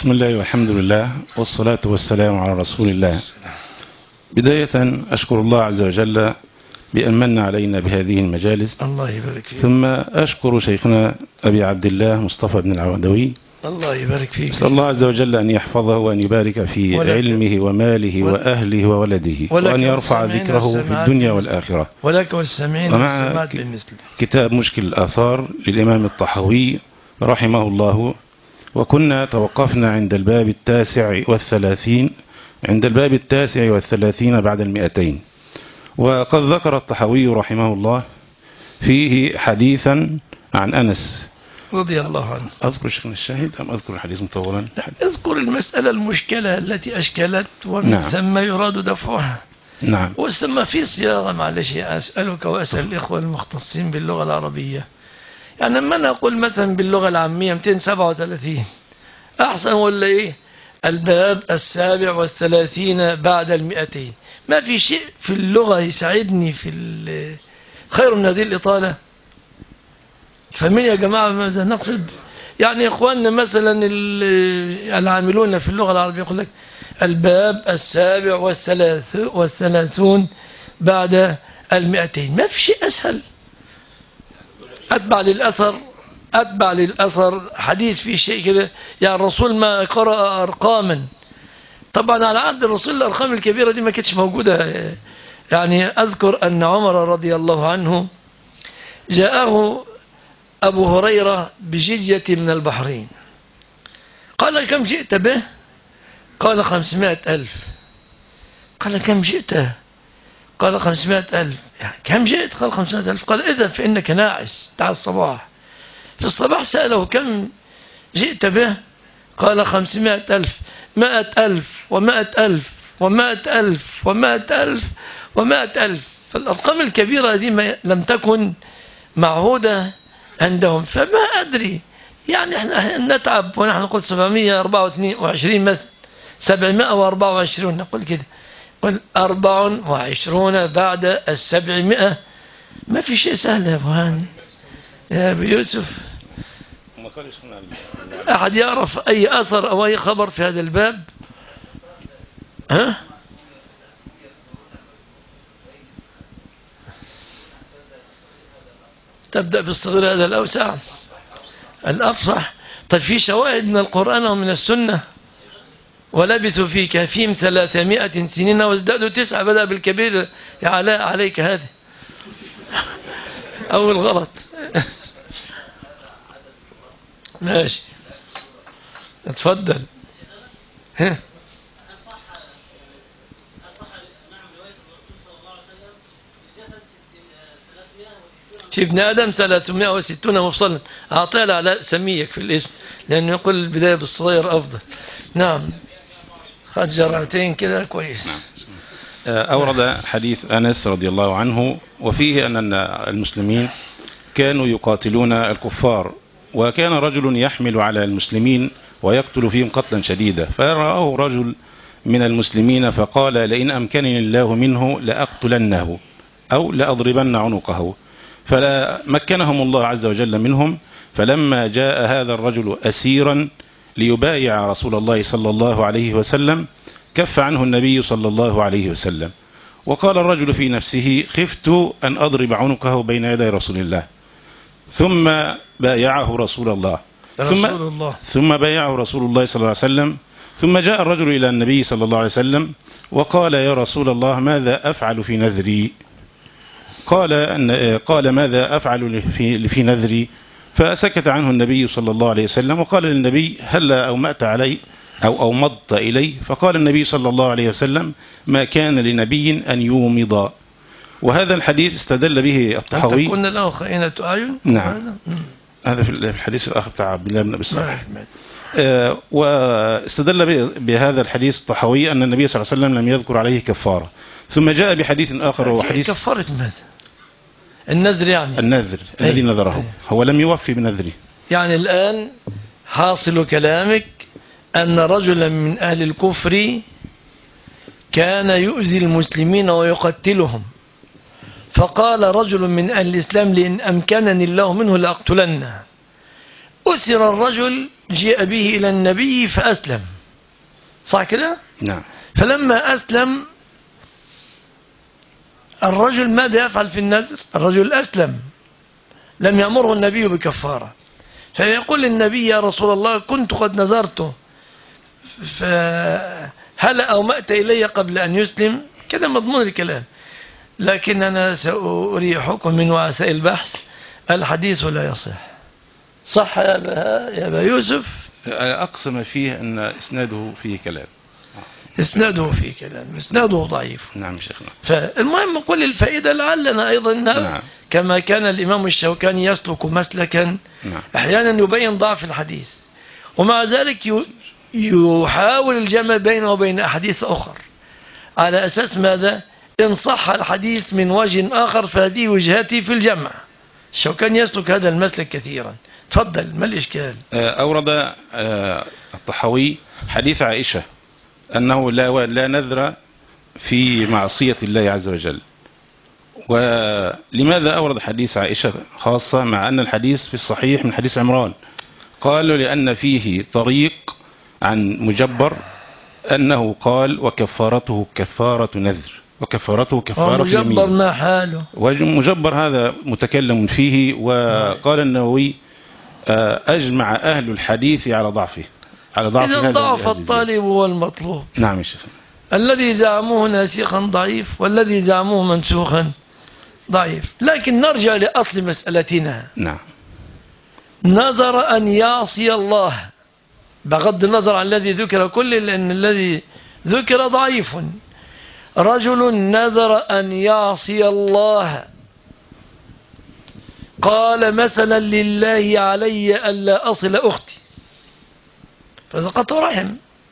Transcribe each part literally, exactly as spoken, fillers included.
بسم الله والحمد لله والصلاة والسلام على رسول الله. بداية أشكر الله عز وجل بأن من علينا بهذه المجالس. الله يبارك فيك. ثم أشكر شيخنا أبي عبد الله مصطفى بن العودوي. الله يبارك فيك. أسأل الله عز وجل أن يحفظه وأن يبارك في علمه وماله وأهله وولده، وأن يرفع ذكره في الدنيا والآخرة. ولك والسامعين والسماعات بالمثل. كتاب مشكل الآثار للإمام الطحاوي رحمه الله، وكنا توقفنا عند الباب التاسع والثلاثين عند الباب التاسع والثلاثين بعد المئتين. وقد ذكر الطحاوي رحمه الله فيه حديثا عن أنس رضي الله عنه. أذكر شيخنا الشاهد أم أذكر الحديث مطولا؟ اذكر المسألة المشكلة التي أشكلت ومن نعم. ثم يراد دفعها. نعم. وثم في صياغة، معلش أسألك وأسأل الإخوة المختصين باللغة العربية، يعني لما نقول مثلا باللغة العامية مئتين وسبعة وثلاثين أحسن ولا إيه؟ الباب السابع والثلاثين بعد المئتين. ما في شيء في اللغة يساعدني في خير من هذه الإطالة. فمن يا جماعة ماذا نقصد؟ يعني إخواننا مثلا العاملون في اللغة العربية يقول لك الباب السابع والثلاث والثلاثون بعد المئتين. ما في شيء أسهل. أتبع للأثر أتبع للأثر حديث في شيء كده، يعني الرسول ما قرأ أرقاما. طبعا على عهد الرسول الأرقام الكبيرة دي ما كانتش موجودة. يعني أذكر أن عمر رضي الله عنه جاءه أبو هريرة بجزية من البحرين، قال كم جئت به؟ قال خمسمائة ألف. قال كم جئت؟ قال خمسمائة ألف. يعني كم جئت؟ قال خمسمائة ألف. قال إذا فإنك ناعس، تعال الصباح. في الصباح سأله كم جئت به؟ قال خمسمائة ألف. مائة ألف ومائة ألف ومائة ألف ومائة ألف ومائة ألف. فالأرقام الكبيرة دي ما لم تكن معهودة عندهم، فما أدري. يعني احنا نتعب ونحن نقول سبعمائة وأربعة وعشرين مثلا، سبعمائة وأربعة وعشرين نقول كده، قل أربع وعشرون بعد السبعمائة. ما في شيء سهل يا فهان يا أبي يوسف. أحد يعرف أي أثر أو أي خبر في هذا الباب؟ ها؟ تبدأ بالصغير هذا الأوسع الأفصح. طيب في شواهد من القرآن ومن السنة. ولبثوا في كهفهم ثلاثمائة سنين وازدادوا تسعة. بدأ بالكبير يا علاء عليك هذه أول غلط. ماشي اتفضل. ها في ابن آدم ثلاثمائة وستون مفصلا. أعطيها على سميك في الاسم لأنه يقول البداية بالصغير أفضل. نعم خد جرعتين كده كويس. نعم. أورد حديث أنس رضي الله عنه وفيه أن المسلمين كانوا يقاتلون الكفار، وكان رجل يحمل على المسلمين ويقتل فيهم قتلا شديدا، فرآه رجل من المسلمين فقال لئن أمكنني الله منه لأقتلنه أو لأضربن عنقه، فمكنهم الله عز وجل منهم. فلما جاء هذا الرجل أسيرا ليبايع رسول الله صلى الله عليه وسلم كف عنه النبي صلى الله عليه وسلم، وقال الرجل في نفسه خفت أن أضرب عنقه بين يدي رسول الله، ثم بايعه رسول الله ثم, رسول الله. ثم بايعه رسول الله صلى الله عليه وسلم. ثم جاء الرجل إلى النبي صلى الله عليه وسلم وقال يا رسول الله ماذا أفعل في نذري؟ قال أن قال ماذا أفعل في, في نذري؟ فسكت عنه النبي صلى الله عليه وسلم وقال للنبي هل أومأت علي أو أومضت إلي؟ فقال النبي صلى الله عليه وسلم ما كان لنبي أن يومض. وهذا الحديث استدل به الطحاوي. أنت كنا له خائنة أعين. نعم هذا في الحديث الآخر بتاع عبد الله بن أبي الصالح. آه واستدل بهذا الحديث الطحاوي أن النبي صلى الله عليه وسلم لم يذكر عليه كفارة. ثم جاء بحديث آخر وهو حديث كفارة ماذا؟ النذر، يعني النذر الذي نذره هو لم يوفي بنذره. يعني الآن حاصل كلامك أن رجلا من أهل الكفر كان يؤذي المسلمين ويقتلهم، فقال رجل من أهل الإسلام لئن أمكنني الله منه لأقتلنه، أسر الرجل جاء به إلى النبي فأسلم، صح كده؟ نعم. فلما أسلم الرجل ماذا يفعل في النذر؟ الرجل أسلم، لم يأمره النبي بكفارة، فيقول النبي يا رسول الله كنت قد نذرته فهل أومأت إلي قبل أن يسلم؟ كده مضمون الكلام. لكن أنا سأريحكم من وعساء البحث، الحديث لا يصح. صح يا أبا, يا أبا يوسف؟ أقصى ما فيه أن إسناده فيه كلام. إسناده فيه كلام، إسناده ضعيف. نعم شيخنا. فالمهم كل الفائدة لعلنا أيضا نعم. كما كان الإمام الشوكاني يسلك مسلكا نعم. أحيانا يبين ضعف الحديث، ومع ذلك يحاول الجمع بينه وبين أحاديث أخر على أساس ماذا؟ إن صح الحديث من وجه آخر فهذه وجهتي في الجمع. الشوكاني يسلك هذا المسلك كثيرا. تفضل، ما الإشكال؟ أورد الطحاوي حديث عائشة أنه لا لا نذر في معصية الله عز وجل. ولماذا أورد حديث عائشة خاصة مع أن الحديث في الصحيح من حديث عمران؟ قالوا لأن فيه طريق عن مجبر أنه قال وكفارته كفارة نذر، وكفارته كفارة يمين. مجبر ما حاله؟ ومجبر هذا متكلم فيه، وقال النووي أجمع أهل الحديث على ضعفه، على ضعف هذا. إذن ضعف الطالب والمطلوب. نعم يا شيخ. الذي زعموه ناسخا ضعيف، والذي زعموه منسوخا ضعيف. لكن نرجع لأصل مسألتنا. نعم. نذر أن يعصي الله، بغض النظر عن الذي ذكر كله، لأن الذي ذكر ضعيف. رجل نذر أن يعصي الله، قال مثلا لله علي ألا أصل أختي، فهذا قطع رحم،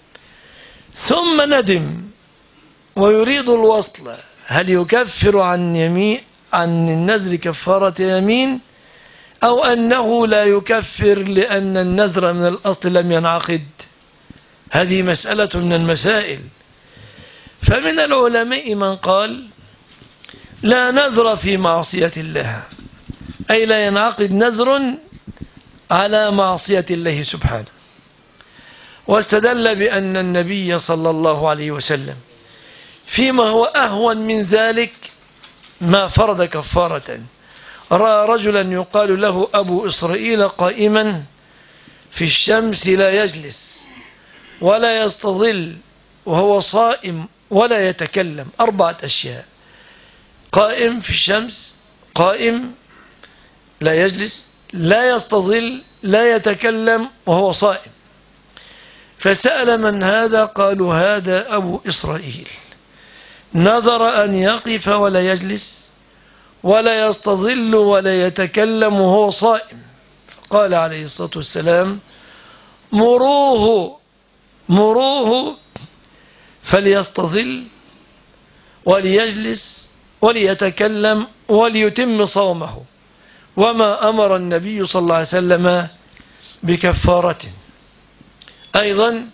ثم ندم ويريد الوصل، هل يكفر عن يمين عن النذر كفارة يمين، أو أنه لا يكفر لأن النذر من الأصل لم ينعقد؟ هذه مسألة من المسائل. فمن العلماء من قال لا نذر في معصية الله، أي لا ينعقد نذر على معصية الله سبحانه، واستدل بأن النبي صلى الله عليه وسلم فيما هو أهون من ذلك ما فرض كفارة. رأى رجلا يقال له أبو إسرائيل قائما في الشمس لا يجلس ولا يستظل وهو صائم ولا يتكلم، أربعة أشياء: قائم في الشمس، قائم لا يجلس، لا يستظل، لا يتكلم، وهو صائم. فسأل من هذا؟ قالوا هذا أبو إسرائيل، نذر أن يقف ولا يجلس ولا يستظل ولا يتكلم وهو صائم. فقال عليه الصلاة والسلام مروه مروه فليستظل وليجلس وليتكلم وليتم صومه. وما أمر النبي صلى الله عليه وسلم بكفارة. أيضا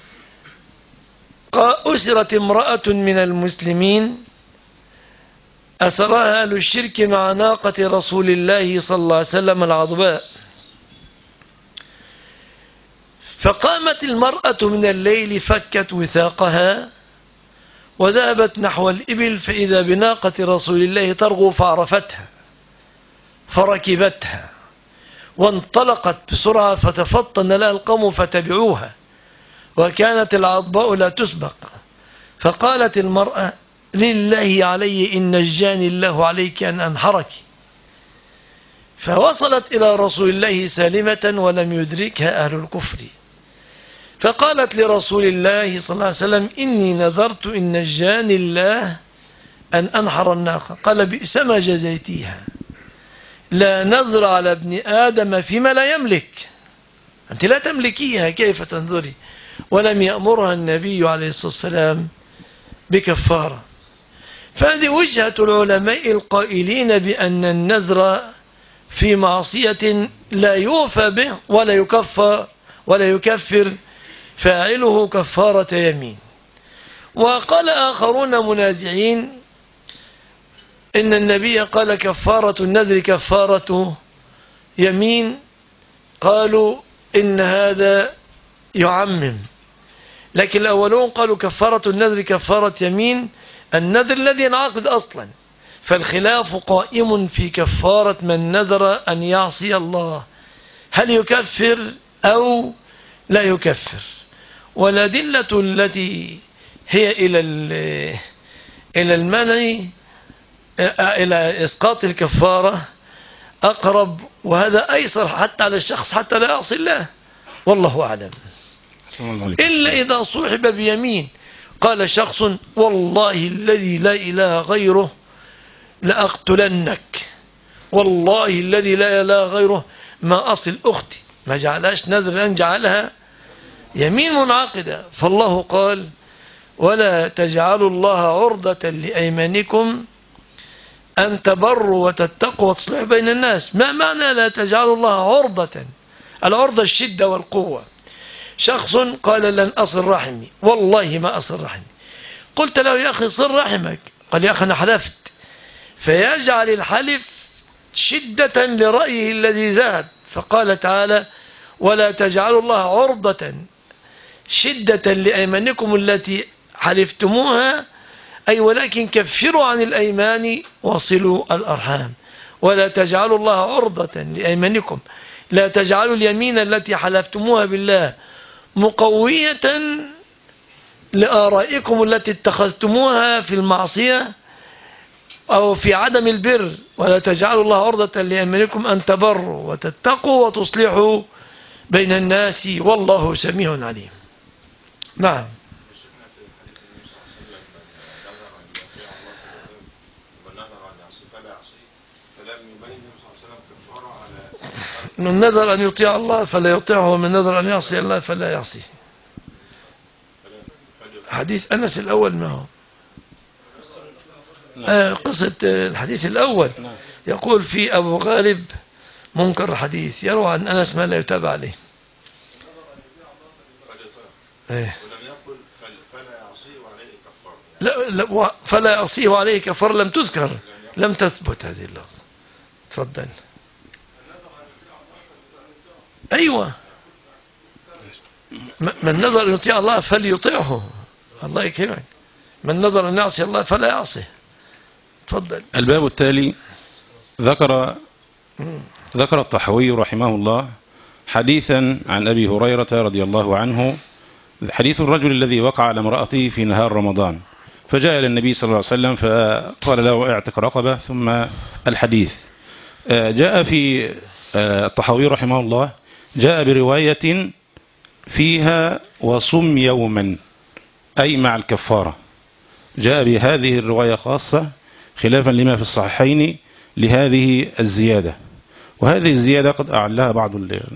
أسرت امرأة من المسلمين، أسرها أهل الشرك مع ناقة رسول الله صلى الله عليه وسلم العضباء، فقامت المرأة من الليل فكت وثاقها وذهبت نحو الإبل، فإذا بناقة رسول الله ترغو فعرفتها فركبتها وانطلقت بسرعة، فتفطن لها القوم فتبعوها، وكانت العضباء لا تسبق. فقالت المرأة لله علي إن نجاني الله عليك أن أنحرك، فوصلت إلى رسول الله سالمة ولم يدركها أهل الكفر. فقالت لرسول الله صلى الله عليه وسلم إني نذرت إن نجاني الله أن أنحر الناقة. قال بئس ما جزيتيها، لا نذر على ابن آدم فيما لا يملك، أنت لا تملكيها كيف تنذري؟ ولم يأمرها النبي عليه الصلاة والسلام بكفارة. فهذه وجهة العلماء القائلين بأن النذر في معصية لا يوفى به ولا يكفر ولا يكفر فاعله كفارة يمين. وقال آخرون منازعين إن النبي قال كفارة النذر كفارة يمين، قالوا إن هذا يعمم، لكن الأولون قالوا كفارة النذر كفارة يمين، النذر الذي ينعقد أصلا، فالخلاف قائم في كفارة من نذر أن يعصي الله، هل يكفر أو لا يكفر. والأدلة التي هي إلى إلى المنع إلى إسقاط الكفارة أقرب، وهذا أيسر حتى على الشخص حتى لا يعصي الله، والله أعلم. إلا إذا صوحب بيمين، قال شخص والله الذي لا إله غيره لأقتلنك، والله الذي لا إله غيره ما أصل أختي، ما جعلهاش نذر أن جعلها يمين منعقدة. فالله قال ولا تجعلوا الله عرضة لأيمانكم أن تبروا وتتقوا وتصلحوا بين الناس. ما معنى لا تجعلوا الله عرضة؟ العرضة الشدة والقوة. شخص قال لن أصل رحمي، والله ما أصل رحمي، قلت له يا أخي صل رحمك، قال يا أخي أنا حلفت، فيجعل الحلف شدة لرأيه الذي ذهب. فقال تعالى ولا تجعلوا الله عرضة شدة لأيمانكم التي حلفتموها، أي ولكن كفروا عن الأيمان وصلوا الأرحام. ولا تجعلوا الله عرضة لأيمانكم، لا تجعلوا اليمين التي حلفتموها بالله مقوية لآرائكم التي اتخذتموها في المعصية أو في عدم البر. ولا تجعلوا الله عرضة لأيمانكم أن تبروا وتتقوا وتصلحوا بين الناس والله سميع عليم. نعم. من نذر أن يطيع الله فلا يطيعه، ومن نذر أن يعصي الله فلا يعصيه. حديث أنس الأول ما هو آه قصة الحديث الأول يقول في أبو غالب منكر الحديث يروى عن أنس ما لا يتابع عليه. إيه. لا لا فلا يعصيه عليه كفر لم تذكر، لم تثبت هذه اللفظ. تفضل. أيوة، من نظر أن يطيع الله فليطيعه، الله يكرمك. من نظر أن يعصي الله فلا يعصيه. تفضل. الباب التالي ذكر ذكر الطحاوي رحمه الله حديثا عن أبي هريرة رضي الله عنه، حديث الرجل الذي وقع على امرأته في نهار رمضان، فجاء إلى النبي صلى الله عليه وسلم فقال له اعتق رقبة، ثم الحديث. جاء في الطحاوي رحمه الله جاء برواية فيها وصم يوما، أي مع الكفارة، جاء بهذه الرواية خاصة خلافا لما في الصحيحين لهذه الزيادة. وهذه الزيادة قد أعلها بعض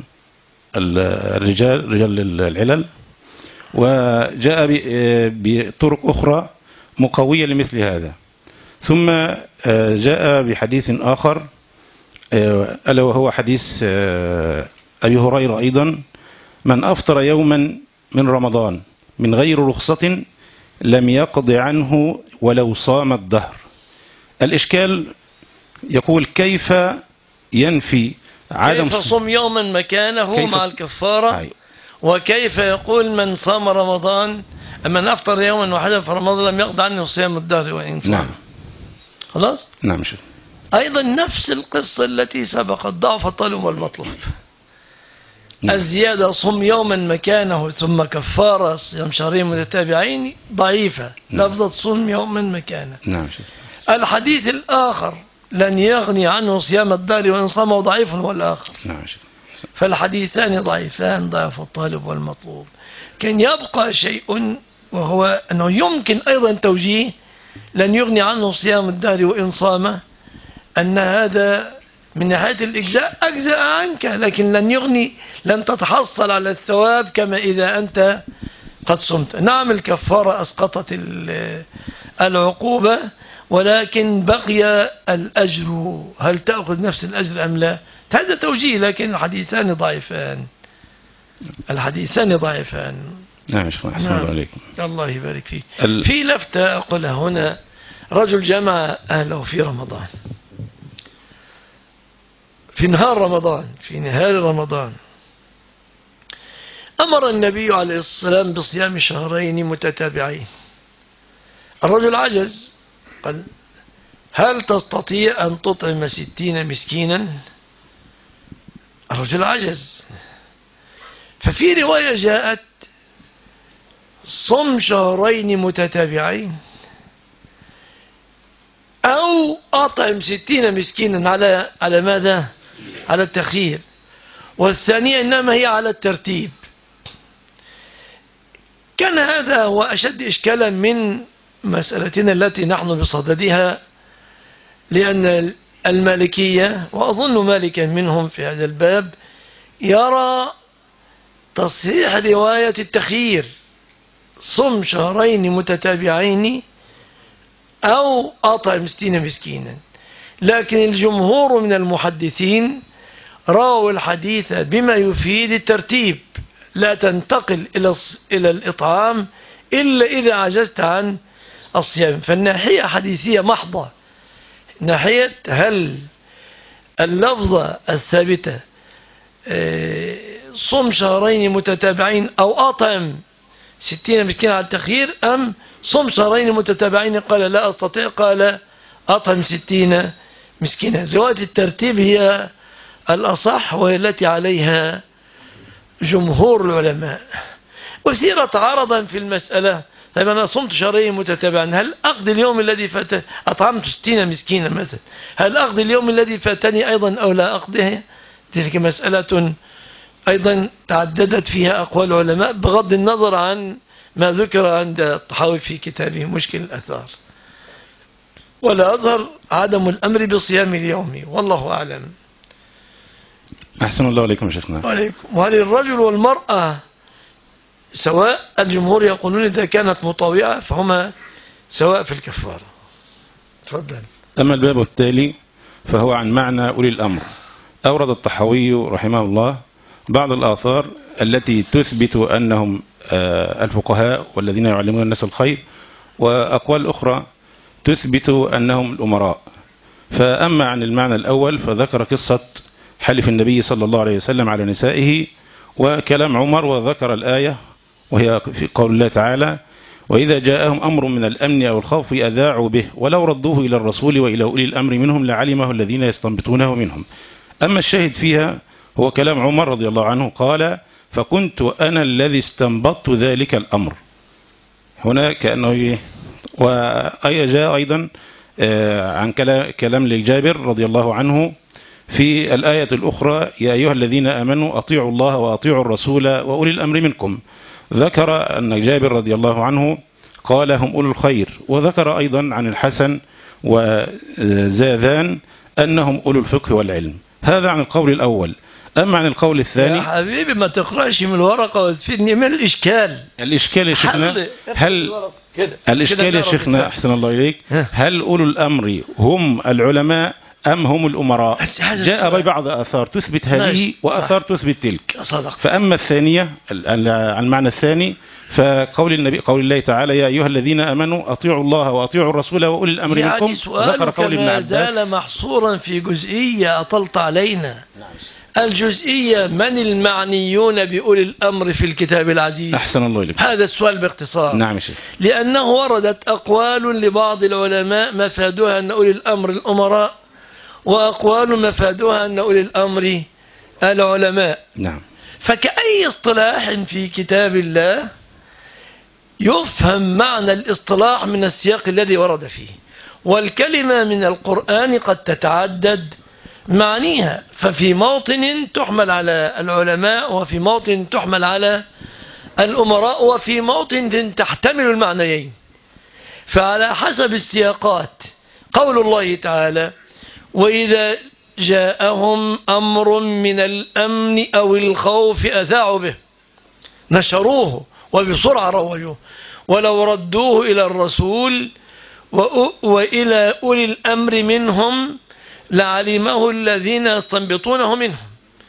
الرجال رجال العلل، وجاء بطرق أخرى مقوية لمثل هذا. ثم جاء بحديث آخر ألا وهو حديث أبي هريرة أيضا: من أفطر يوما من رمضان من غير رخصة لم يقض عنه ولو صام الدهر. الإشكال يقول كيف ينفي عدم كيف صم يوما مكانه مع الكفارة؟ أي. وكيف يقول من صام رمضان من أفطر يوما واحدا في رمضان لم يقض عنه صيام الدهر وإن صام؟ نعم. خلاص. نعم شو. أيضا نفس القصة التي سبقت، ضعف الطالب والمطلوب. نعم. الزيادة صم يوما مكانه ثم كفارة صيام شهرين متتابعين ضعيفة. نعم. لفظة صم يوما مكانه. نعم شو. الحديث الآخر لن يغني عنه صيام الدهر وإن صامه ضعيف هو الآخر. نعم شو. فالحديثان ضعيفان، ضعف الطالب والمطلوب. كان يبقى شيء وهو أنه يمكن أيضا توجيه لن يغني عنه صيام الدهر وإن صام، أن هذا من ناحية الإجزاء أجزاء عنك، لكن لن يغني، لن تتحصل على الثواب كما إذا أنت قد صمت. نعم الكفارة أسقطت العقوبة، ولكن بقي الأجر، هل تأخذ نفس الأجر أم لا؟ هذا توجيه، لكن الحديثان ضعيفان، الحديثان ضعيفان. نعم شكرا، أحسن الله عليكم. الله يبارك فيك. ال... في لفتة أقولها هنا: رجل جمع أهله في رمضان، في نهار رمضان، في نهار رمضان، أمر النبي عليه السلام بصيام شهرين متتابعين. الرجل عجز، قال هل تستطيع أن تطعم ستين مسكينا؟ الرجل عجز. ففي رواية جاءت صم شهرين متتابعين أو أطعم ستين مسكينا. على على ماذا؟ على التخيير. والثانية إنما هي على الترتيب. كان هذا هو أشد إشكالا من مسألتنا التي نحن بصددها، لأن المالكية، وأظن مالكا منهم في هذا الباب، يرى تصحيح رواية التخيير صم شهرين متتابعين أو أطعم ستين مسكينا. لكن الجمهور من المحدثين رووا الحديث بما يفيد الترتيب، لا تنتقل إلى إلى الإطعام إلا إذا عجزت عن الصيام. فالناحية حديثية محضة، ناحية هل اللفظة الثابتة صم شهرين متتابعين أو أطعم ستين مسكين على التخيير، أم صم شهرين متتابعين قال لا أستطيع قال أطعم ستين مسكينا. رواية الترتيب هي الأصح وهي التي عليها جمهور العلماء. وسيرة تعارضا في المسألة. طيب أنا صمت شهرين متتابعين، هل أقضي اليوم الذي فات أطعمت ستين مسكينا مثلا، هل أقضي اليوم الذي فاتني أيضا أو لا أقضيه؟ تلك مسألة أيضا تعددت فيها أقوال العلماء بغض النظر عن ما ذكر عند الطحاوي في كتابه مشكل الأثار. ولا أظهر عدم الأمر بصيام اليوم، والله أعلم. أحسن الله عليكم يا شيخنا. وعليكم. وهل الرجل والمرأة سواء؟ الجمهور يقولون إذا كانت مطاوعة فهما سواء في الكفارة. تفضل. أما الباب التالي فهو عن معنى أولي الأمر. أورد الطحاوي رحمه الله بعض الآثار التي تثبت أنهم الفقهاء والذين يعلمون الناس الخير، وأقوال أخرى تثبت أنهم الأمراء. فأما عن المعنى الأول فذكر قصة حلف النبي صلى الله عليه وسلم على نسائه وكلام عمر، وذكر الآية وهي في قول الله تعالى وإذا جاءهم أمر من الأمن أو الخوف أذاعوا به ولو ردوه إلى الرسول وإلى أولي الأمر منهم لعلمه الذين يستنبطونه منهم. أما الشاهد فيها هو كلام عمر رضي الله عنه قال فكنت أنا الذي استنبطت ذلك الأمر. هنا كأنه وأي جاء أيضا عن كلام لجابر رضي الله عنه في الآية الأخرى يا أيها الذين آمنوا أطيعوا الله وأطيعوا الرسول وأولي الأمر منكم. ذكر أن جابر رضي الله عنه قال هم أولو الخير، وذكر أيضا عن الحسن وزاذان أنهم أولو الفقه والعلم. هذا عن القول الأول. أما عن القول الثاني يا حبيبي ما تقرأش من الورقة وتفيدني من الإشكال. الإشكال يا شيخنا هل الإشكال يا شيخنا أحسن الله إليك هل أولو الأمر هم العلماء أم هم الأمراء؟ جاء ببعض آثار تثبت هذه وآثار تثبت تلك. صدق. فأما الثانية عن المعنى الثاني فقول النبي قول الله تعالى يا أيها الذين آمنوا أطيعوا الله وأطيعوا الرسول وأولي الأمر يعني منكم. ذكر قول ابن عباس زال محصورا في جزئية أطلت علينا. الجزئية من المعنيون بأولي الأمر في الكتاب العزيز؟ أحسن الله إليك. هذا السؤال باختصار. نعم شيخ. لأنه وردت أقوال لبعض العلماء مفادها أن أولي الأمر الأمراء، وأقوال مفادها أن أولي الأمر العلماء. نعم. فكأي اصطلاح في كتاب الله يفهم معنى الاصطلاح من السياق الذي ورد فيه، والكلمة من القرآن قد تتعدد معانيها، ففي موطن تحمل على العلماء وفي موطن تحمل على الأمراء وفي موطن تحتمل المعنيين. فعلى حسب السياقات قول الله تعالى وإذا جاءهم أمر من الأمن أو الخوف أذاعوا به نشروه وبسرعة روجوه ولو ردوه إلى الرسول وإلى أولي الأمر منهم لعلمه الذين يستنبطونه منهم.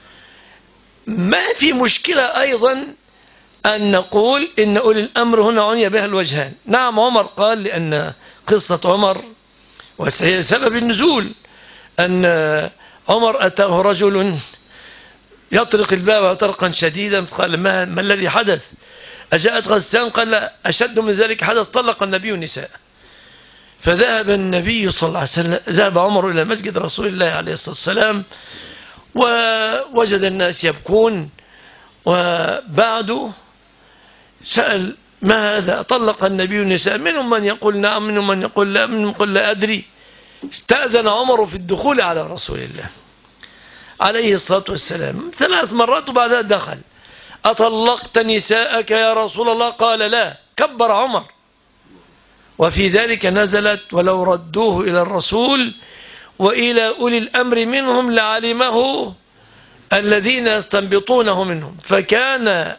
ما في مشكلة أيضا أن نقول إن أولي الأمر هنا عني بها الوجهان. نعم عمر قال لأن قصة عمر وهي سبب النزول أن عمر أتاه رجل يطرق الباب طرقا شديدا، قال ما, ما الذي حدث؟ أجاءت غسان؟ قال لا، أشد من ذلك حدث، طلق النبي النساء. فذهب النبي صلى الله عليه وسلم، ذهب عمر إلى مسجد رسول الله عليه الصلاة والسلام، ووجد الناس يبكون، وبعده سأل ما هذا؟ طلق النبي النساء؟ منهم من يقول نعم، منهم من يقول لا، منهم يقول لا أدري. استأذن عمر في الدخول على رسول الله عليه الصلاة والسلام ثلاث مرات، وبعدها دخل. أطلقت نساءك يا رسول الله؟ قال لا. كبر عمر. وفي ذلك نزلت ولو ردوه إلى الرسول وإلى أولي الأمر منهم لعلمه الذين يستنبطونه منهم. فكان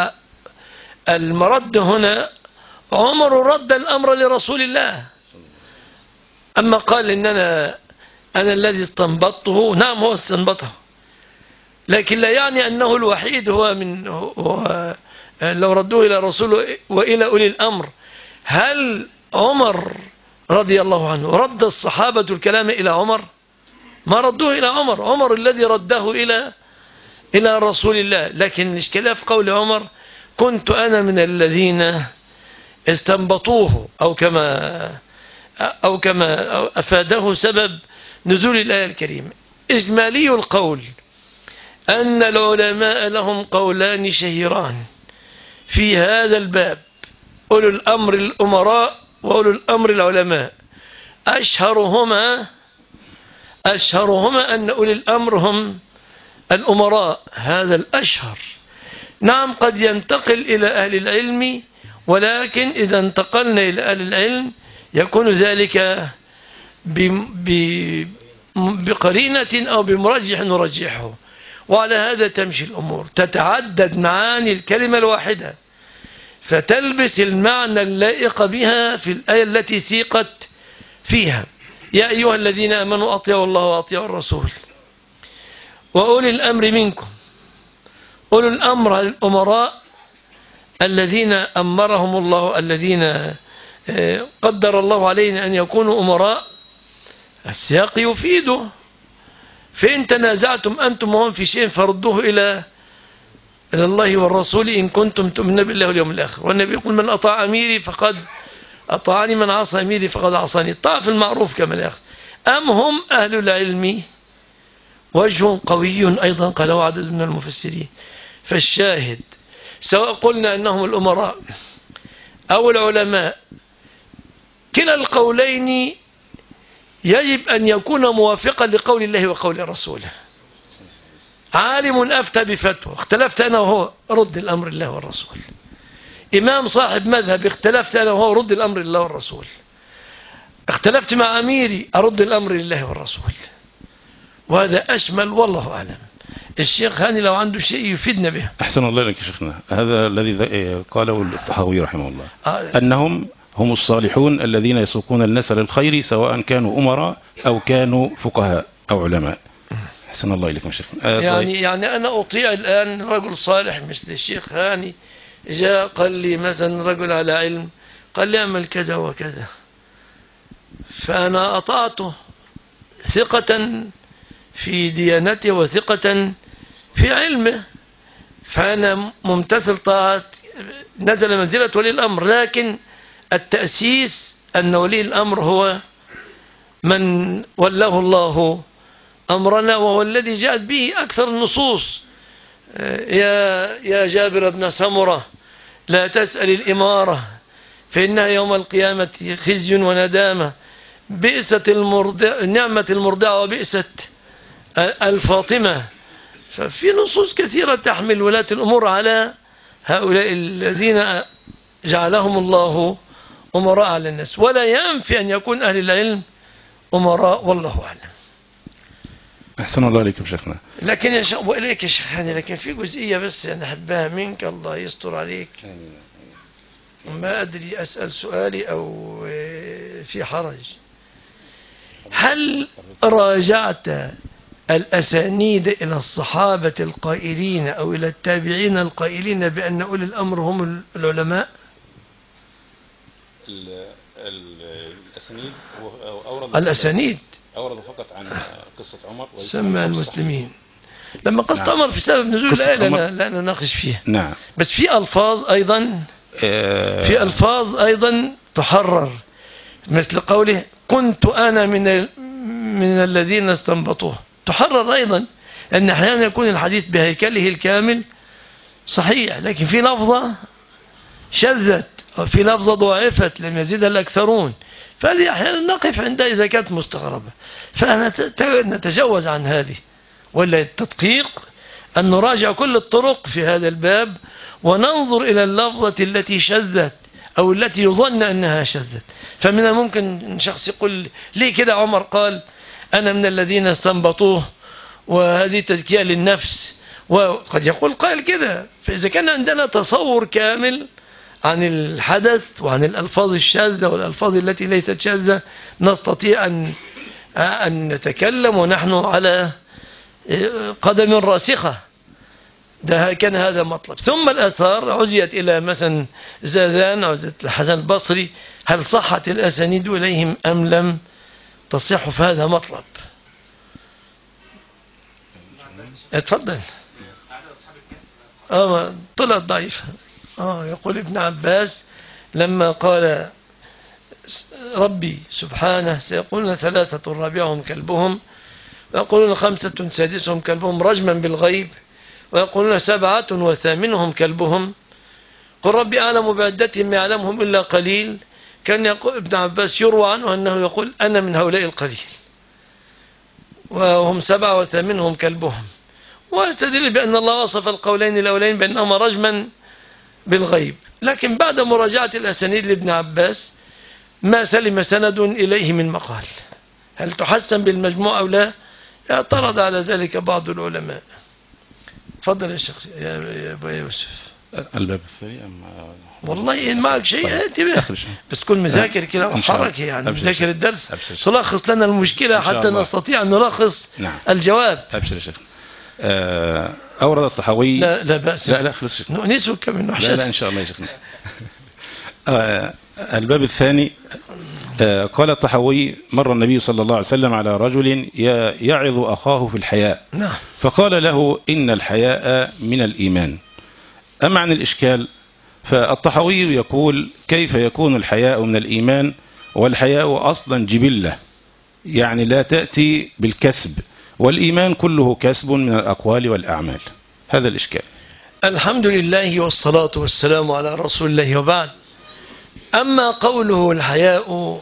المرد هنا عمر رد الأمر لرسول الله. أما قال إننا أنا الذي استنبطته، نعم هو استنبطه، لكن لا يعني أنه الوحيد. هو من هو لو ردوه إلى رسول وإلى أولي الأمر. هل عمر رضي الله عنه رد الصحابة الكلام إلى عمر؟ ما ردوه إلى عمر، عمر الذي رده إلى إلى رسول الله. لكن الإشكالية في قول عمر كنت أنا من الذين استنبطوه، أو كما أو كما أفاده سبب نزول الآية الكريمة. إجمالي القول أن العلماء لهم قولان شهيران في هذا الباب، أولو الأمر الأمراء وأولو الأمر العلماء. أشهرهما أشهرهما أن أولي الأمر هم الأمراء، هذا الأشهر. نعم قد ينتقل إلى أهل العلم، ولكن إذا انتقلنا إلى أهل العلم يكون ذلك بقرينة أو بمرجح نرجحه. وعلى هذا تمشي الأمور، تتعدد معاني الكلمة الواحدة فتلبس المعنى اللائق بها في الآية التي سيقت فيها. يا أيها الذين آمنوا أطيعوا الله وأطيعوا الرسول وأولي الأمر منكم. أولي الأمر الأمراء الذين أمرهم الله، الذين قدر الله علينا أن يكونوا أمراء. السياق يفيده، فإن تنازعتم أنتم وهم في شيء فردوه إلى إلى الله والرسول إن كنتم تؤمنون بالله واليوم الآخر. والنبي يقول من أطاع أميري فقد أطاعني، من عصى أميري فقد عصاني. الطاعة في المعروف كما الآخر. أم هم أهل العلم وجه قوي أيضا قاله عدد من المفسرين. فالشاهد سواء قلنا أنهم الأمراء أو العلماء، كلا القولين يجب أن يكون موافقا لقول الله وقول رسوله. عالم أفتى بفتوى، اختلفت أنا وهو، رد الأمر الله والرسول. إمام صاحب مذهب، اختلفت أنا وهو، رد الأمر لله والرسول. اختلفت مع أميري، أرد الأمر لله والرسول. وهذا أشمل والله أعلم. الشيخ هاني لو عنده شيء يفيدنا به. أحسن الله لك يا شيخنا. هذا الذي قاله الطحاوي رحمه الله، آه. أنهم هم الصالحون الذين يسوقون الناس للخير سواء كانوا أمراء أو كانوا فقهاء أو علماء. أحسن الله إليكم شيخنا. آه يعني طيب. يعني أنا أطيع الآن رجل صالح مثل الشيخ هاني، جاء قال لي مثلا رجل على علم، قال لي اعمل كذا وكذا، فأنا أطعته ثقة في ديانته وثقة في علمه، فأنا ممتثل طاعة، نزل منزلة ولي الأمر. لكن التأسيس أن ولي الأمر هو من ولاه الله أمرنا، وهو الذي جاءت به أكثر النصوص. يا يا جابر بن سمرة لا تسأل الإمارة فإنها يوم القيامة خزي وندامة، بئست المرضع نعمة المرضعة وبئست الفاطمة. ففي نصوص كثيرة تحمل ولاة الأمور على هؤلاء الذين جعلهم الله أمراء على الناس، ولا ينفي أن يكون أهل العلم أمراء، والله أعلم. أحسن الله عليكم شيخنا. لكن يا شيخ وإليك يا شيخ هاني، لكن في جزئية بس أنا أحبها منك، الله يستر عليك. ما أدري أسأل سؤالي أو في حرج. هل راجعت الأسانيد إلى الصحابة القائلين أو إلى التابعين القائلين بأن أولي الأمر هم العلماء؟ الأسانيد أورد الأسانيد أورد فقط عن قصة عمر سمى المسلمين. لما قصة نعم. عمر في سبب نزول قصة الآية عمر. لا, لا نناقش فيها. نعم. بس في ألفاظ أيضا آه في ألفاظ أيضا تحرر، مثل قوله كنت أنا من ال... من الذين استنبطوه، تحرر أيضا، أن أحيانا يكون الحديث بهيكله الكامل صحيح، لكن في لفظة شذت وفي لفظة ضعفت لم يزيدها الأكثرون، فهذه أحيانا نقف عندها إذا كانت مستغربة، فنتجاوز عن هذه. ولا التدقيق أن نراجع كل الطرق في هذا الباب وننظر إلى اللفظة التي شذت أو التي يظن أنها شذت. فمن الممكن شخص يقول ليه كده عمر قال أنا من الذين استنبطوه وهذه تزكية للنفس، وقد يقول قائل كده. فإذا كان عندنا تصور كامل عن الحدث وعن الألفاظ الشاذة والألفاظ التي ليست شاذة نستطيع أن أن نتكلم ونحن على قدم راسخة. ده كان هذا مطلب. ثم الآثار عزيت إلى مثلا زادان أو الحسن البصري، هل صحت الأسانيد إليهم أم لم تصح؟ في هذا مطلب. اتفضل. اه طلعت ضعيفة. اه يقول ابن عباس لما قال ربي سبحانه سيقولون ثلاثة رابعهم كلبهم، ويقولون خمسة سادسهم كلبهم رجما بالغيب، ويقولون سبعة وثامنهم كلبهم، قل ربي أعلم بعدتهم ما يعلمهم إلا قليل. كان يقول ابن عباس يروى عنه أنه يقول أنا من هؤلاء القليل، وهم سبعة وثامنهم كلبهم، واستدل بأن الله وصف القولين الأولين بأنهما رجما بالغيب. لكن بعد مراجعة الأسانيد لابن عباس ما سلم سند إليه من مقال. هل تحسن بالمجموع أو لا؟ اعترض على ذلك بعض العلماء. تفضل يا شيخ يا أبو يوسف. الباب الثاني أم والله إن معك شيء ائتي به، بس كن مذاكر كده وحركة يعني مذاكر الدرس، تلخص لنا المشكلة حتى نستطيع أن نلخص نعم. الجواب. أبشر يا شيخ. أورد الطحاوي. لا لا بأس. لا لا خلص شيخ. نسوك من وحشة. لا لا إن شاء الله يا شيخ. الباب الثاني. قال الطحاوي مر النبي صلى الله عليه وسلم على رجل يعظ أخاه في الحياء، نعم. فقال له إن الحياء من الإيمان. أما عن الإشكال فالطحاوي يقول كيف يكون الحياء من الإيمان والحياء أصلا جبلة، يعني لا تأتي بالكسب، والإيمان كله كسب من الأقوال والأعمال. هذا الإشكال. الحمد لله والصلاة والسلام على رسول الله، وبعد. أما قوله الحياء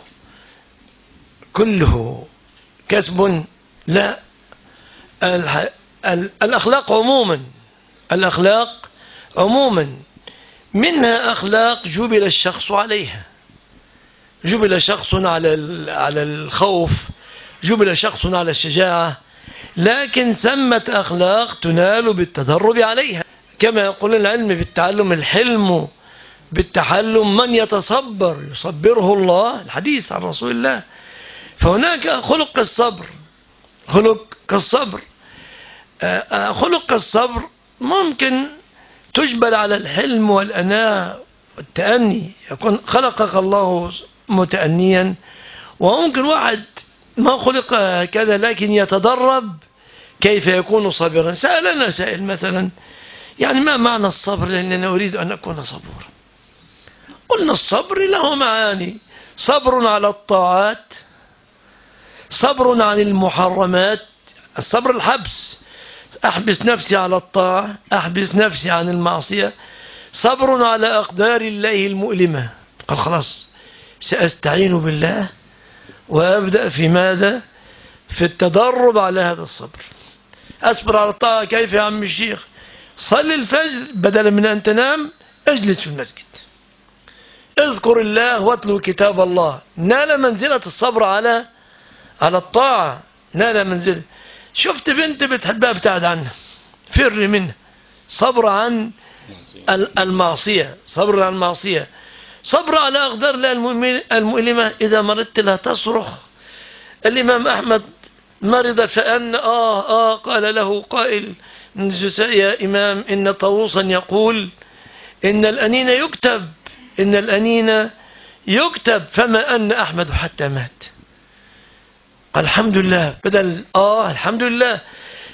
كله كسب، لا، الح... ال... الأخلاق عموما الأخلاق عموما منها أخلاق جبل الشخص عليها، جبل شخص على ال... على الخوف، جبل شخص على الشجاعة، لكن ثمة أخلاق تنال بالتدرب عليها، كما يقول العلم بالتعلم الحلم بالتحلم، من يتصبر يصبره الله، الحديث عن رسول الله. فهناك خلق الصبر، خلق كالصبر، خلق الصبر ممكن تجبل على الحلم والأناء والتأني، يكون خلقك الله متأنيا، وممكن واحد ما خلق هكذا لكن يتدرب كيف يكون صابرا. سألنا سائل مثلا يعني ما معنى الصبر، لأننا أريد أن أكون صبورا. قلنا الصبر له معاني: صبر على الطاعات، صبر عن المحرمات، الصبر الحبس، أحبس نفسي على الطاعة، أحبس نفسي عن المعصية، صبر على أقدار الله المؤلمة، قال خلاص سأستعين بالله وأبدأ في ماذا؟ في التدرب على هذا الصبر. أصبر على الطاعة كيف يا عم الشيخ؟ صل الفجر بدلا من أن تنام اجلس في المسجد، اذكر الله واتلو كتاب الله، نال منزلة الصبر على على الطاعة، نال منزلة. شفت بنت بتحبها ابتعد عنها، فر منها، صبر عن المعصية، صبر عن المعصية، صبر على أقدار الله المؤلمة. إذا مرضت لا تصرخ. الإمام أحمد مرض فأن آه آه قال له قائل يا إمام إن طاووسا يقول إن الأنين يكتب، إن الأنين يكتب، فما أن أحمد حتى مات. الحمد لله، بدل آه الحمد لله.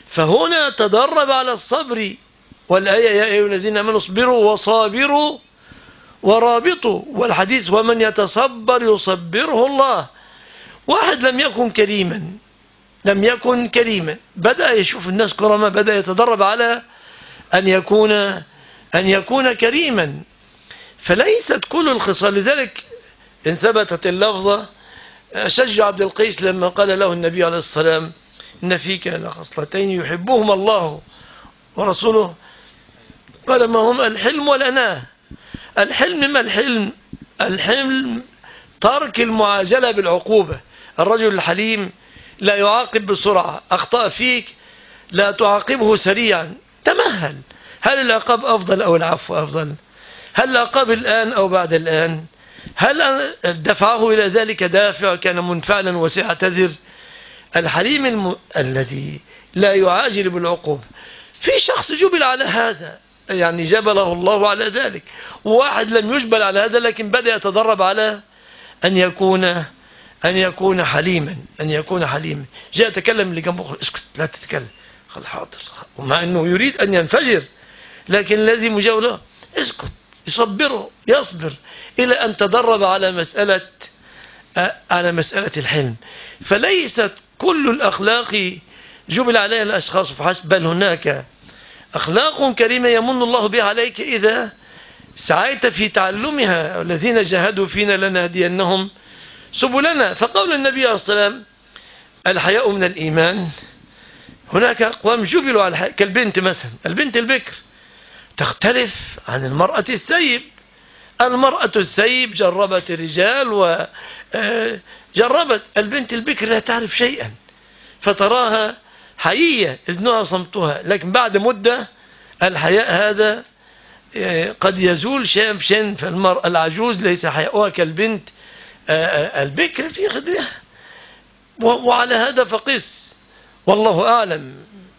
فهنا تدرب على الصبر. والآية يا أيها الذين آمنوا اصبروا وصابروا ورابطوا، والحديث ومن يتصبر يصبره الله. واحد لم يكن كريما لم يكن كريما بدأ يشوف الناس كرما، بدأ يتدرب على أن يكون أن يكون كريما. فليست كل الخصال. لذلك إن ثبتت اللفظة شجع عبد القيس لما قال له النبي عليه السلام إن فيك لخصلتين يحبهما الله ورسوله، قال ما هم؟ الحلم والأناة. الحلم ما الحلم؟ الحلم ترك المعاجلة بالعقوبة. الرجل الحليم لا يعاقب بسرعة، أخطأ فيك لا تعاقبه سريعا، تمهل. هل العقاب أفضل أو العفو أفضل؟ هل العقاب الآن أو بعد الآن؟ هل دفعه إلى ذلك دافع كان منفعلا وسيعتذر؟ الحليم الم... الذي لا يعاجل بالعقوبة. في شخص جبل على هذا، يعني جبله الله على ذلك، وواحد لم يجبل على هذا لكن بدأ يتدرب على أن يكون أن يكون حليما أن يكون حليما. جاء يتكلم اللي جنبه، اسكت لا تتكلم، قال حاضر، ومع أنه يريد أن ينفجر، لكن الذي مجاوله اسكت، يصبره، يصبر إلى أن تدرب على مسألة على مسألة الحلم. فليست كل الأخلاق جبل عليها الأشخاص فحسب، بل هناك أخلاق كريمة يمن الله بها عليك إذا سعيت في تعلمها. الذين جاهدوا فينا لنهدينهم سبلنا. فقول النبي عليه الصلاة والسلام الحياء من الإيمان. هناك أقوام جبلوا على الحياء، كالبنت مثلا، البنت البكر تختلف عن المرأة الثيب. المرأة الثيب جربت الرجال وجربت، البنت البكر لا تعرف شيئا فتراها حيية إذنها صمتها، لكن بعد مدة الحياء هذا قد يزول شيئا بشيئا. فالمرأة العجوز ليس حياؤها كالبنت البكر في خدرها. وعلى هذا فقس، والله أعلم.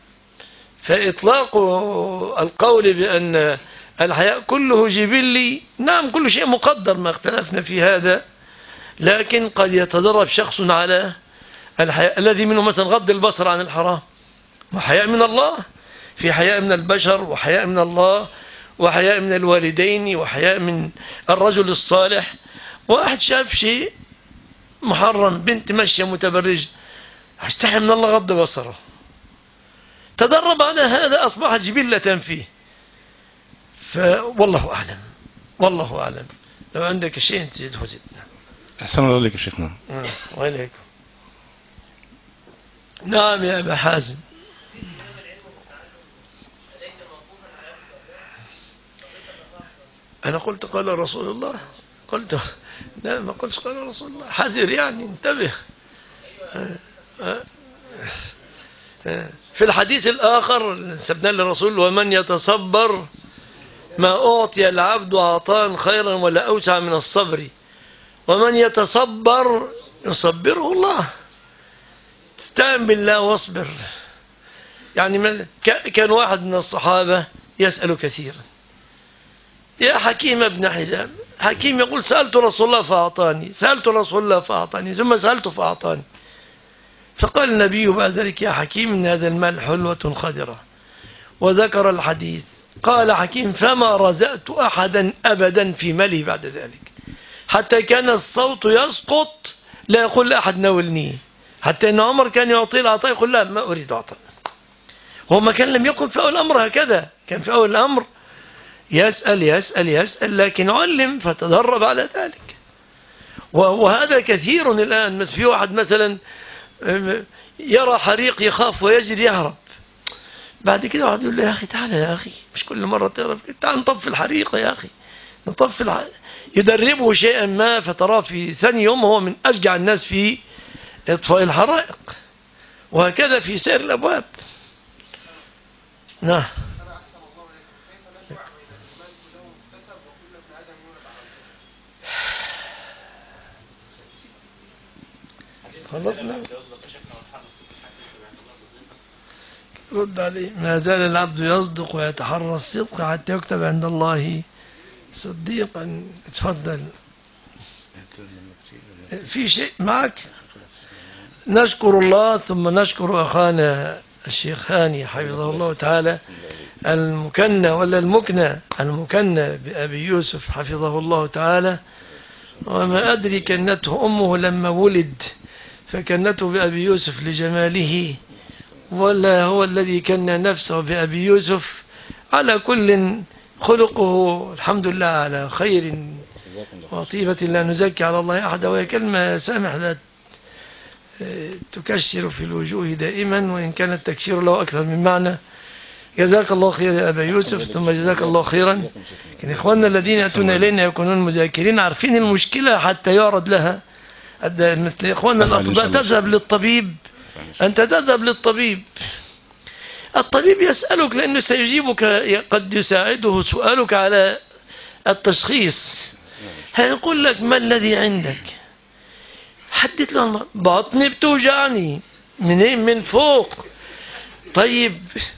فإطلاق القول بأن الحياء كله جبلي، نعم كل شيء مقدر، ما اختلفنا في هذا، لكن قد يتدرب شخص على الحياء الذي منه مثلا غض البصر عن الحرام، وحياء من الله. في حياء من البشر وحياء من الله وحياء من الوالدين وحياء من الرجل الصالح. واحد شاف شيء محرم، بنت ماشية متبرج، استحي من الله غض بصره، تدرب على هذا، أصبحت جبلة فيه. فوالله أعلم، والله أعلم. لو عندك شيء تزيده زدنا. أحسن الله عليك يا شيخنا. وعليكم. نعم يا أبا حازم. أنا قلت قال رسول الله، قلت لا ما قلتش قال رسول الله، حذر يعني، انتبه. في الحديث الآخر سبنا للرسول ومن يتصبر ما أعطي العبد عطاء خيرا ولا أوسع من الصبر، ومن يتصبر يصبره الله. استعن بالله واصبر. يعني كان واحد من الصحابة يسأل كثيرا، يا حكيم ابن حزام، حكيم يقول سألت رسول الله فأعطاني، سألت رسول الله فأعطاني، ثم سألته فأعطاني. فقال النبي بعد ذلك يا حكيم إن هذا المال حلوة خضرة، وذكر الحديث. قال حكيم فما رزقت أحدا أبدا في ماله بعد ذلك، حتى كان الصوت يسقط لا يقول لأحد ناولني، حتى أن عمر كان يعطي العطاء يقول لا ما أريد عطاء. هو ما كان لم يكن في أول الأمر هكذا، كان في أول الأمر يسأل يسأل يسأل، لكن علم فتدرب على ذلك. وهذا كثير الآن. بس في واحد مثلا يرى حريق يخاف ويجري يهرب، بعد كده واحد يقول له يا أخي تعالى يا أخي، مش كل مرة تهرب، تعال نطفي الحريق يا أخي، نطفي الحريق. يدربه شيئا ما فتراه في ثاني يوم هو من أشجع الناس في إطفاء الحرائق، وهكذا في سائر الأبواب. نعم. خلصنا. رد عليه ما زال العبد يصدق ويتحرى الصدق حتى يكتب عند الله صديقا. اتفضل. في شيء معك؟ نشكر الله ثم نشكر أخانا الشيخ هاني حفظه الله تعالى المكنى ولا المكنى المكنى بأبي يوسف حفظه الله تعالى، وما أدري كنته أمه لما ولد فكنته بأبي يوسف لجماله، ولا هو الذي كن نفسه بأبي يوسف. على كل خلقه الحمد لله على خير وطيبة، لا نزكي على الله أحد، وهي كلمة سامح لا تكشر في الوجوه دائما، وإن كان التكشير له أكثر من معنى. جزاك الله خير يا أبا يوسف، ثم جزاك الله خيرا. كان إخواننا الذين يأتون إلينا يكونون مذاكرين عارفين المشكلة حتى يعرض لها، مثل إخواننا الأطباء تذهب للطبيب، أنت تذهب للطبيب، الطبيب يسألك لأنه سيجيبك، قد يساعده سؤالك على التشخيص. هيقول لك ما الذي عندك؟ حدث له بطني بتوجعني منين؟ من فوق. طيب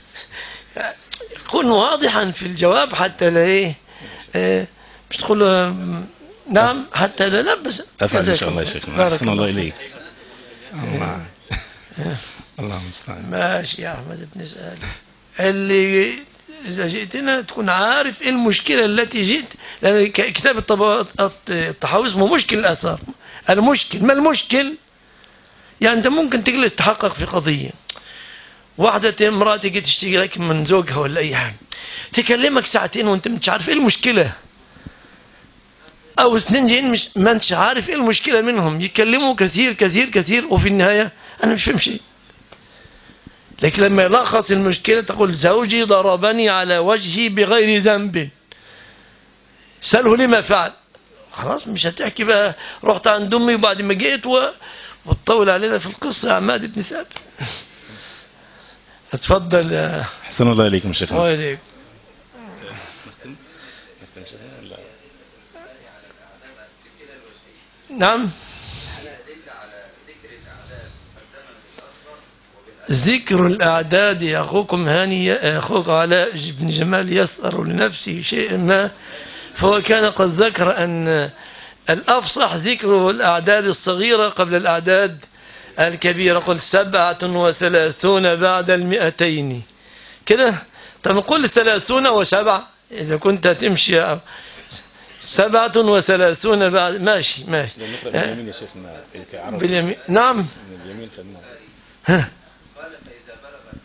كن واضحا في الجواب حتى لا ايه اه مش تقول نعم حتى لا لبس. أفعل إن شاء الله يا شيخنا، أحسن الله إليك. الله الله المستعان. ماشي يا أحمد بن سالم، اللي إذا جئتنا تكون عارف إيه المشكلة التي جئت، لأن كتاب الطحاوي اسمه مشكل الآثار. المشكل ما المشكل؟ يعني أنت ممكن تجلس تحقق في قضية، واحدة امرأة تيجي تشتكي لك من زوجها ولا أي حاجة، تكلمك ساعتين وأنت مش عارف إيه المشكلة، أو اثنين جايين مش ما أنتش عارف إيه المشكلة منهم، يتكلموا كثير كثير كثير وفي النهاية أنا مش فاهم شيء. لكن لما يلخص المشكلة تقول زوجي ضربني على وجهي بغير ذنب، سأله لما فعل. خلاص مش هتحكي بقى رحت عند أمي وبعد ما جئت و... وتطول علينا في القصة يا عماد بن ثابت. اتفضل يا أحسن الله إليكم شيخنا. وإليك. نعم ذكر الأعداد يا أخوكم هاني، أخوك علاء بن جمال يسأر لنفسه شيئا ما، فهو كان قد ذكر أن الأفصح ذكر الأعداد الصغيرة قبل الأعداد الكبيرة. قل سبعة وثلاثون بعد المئتين كده. طب نقول ثلاثون وسبعة إذا كنت تمشي سبعة وثلاثون بعد ماشي ماشي. باليمين يا شيخنا باليمين نعم. باليمين ها قال فإذا بلغت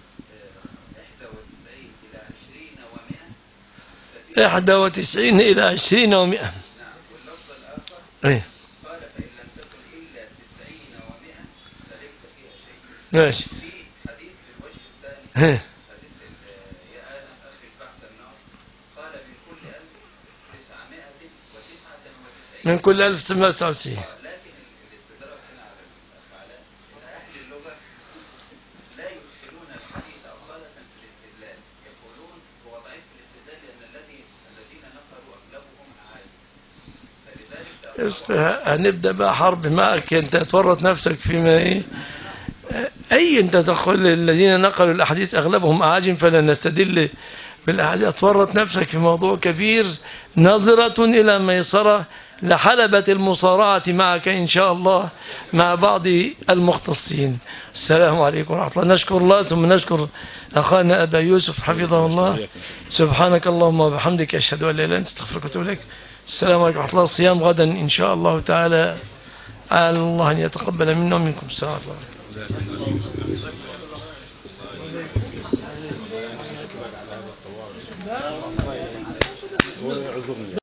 إحدى وتسعين إلى عشرين ومئة. نعم. واللفظ الآخر إيه قال فإن لم تكن إلا تسعين ومئة فليس فيها شيء. ماشي. في حديث الوجه الثاني ها حديث يا آدم أخي بعد النار قال من كل ألف تسعمائة وتسعة وتسعين من كل ألف تسعمائة وتسعة وتسعين. لكن الاستدراك هنا على الأفعال إن أهل اللغة لا يدخلون الحديث أصالة في الاستدلال، يقولون هو ضعيف في الاستدلال لأن الذي الذين نقلوا أغلبهم عالم، فلذلك هنبدأ بقى حرب معك، انت تورط نفسك فيما ايه اي انت تقول الذين نقلوا الاحاديث اغلبهم اعاجم فلا نستدل بالاحاديث، تورط نفسك في موضوع كبير. نظرة الى ميسرة لحلبة المصارعة معك ان شاء الله مع بعض المختصين. السلام عليكم ورحمة الله. نشكر الله ثم نشكر اخانا ابا يوسف حفظه الله. سبحانك اللهم وبحمدك اشهد ان لا اله الا انت استغفرك واتوب اليك. السلام عليكم ورحمة الله. الصيام غدا إن شاء الله تعالى، على الله أن يتقبل منا ومنكم. السلام عليكم.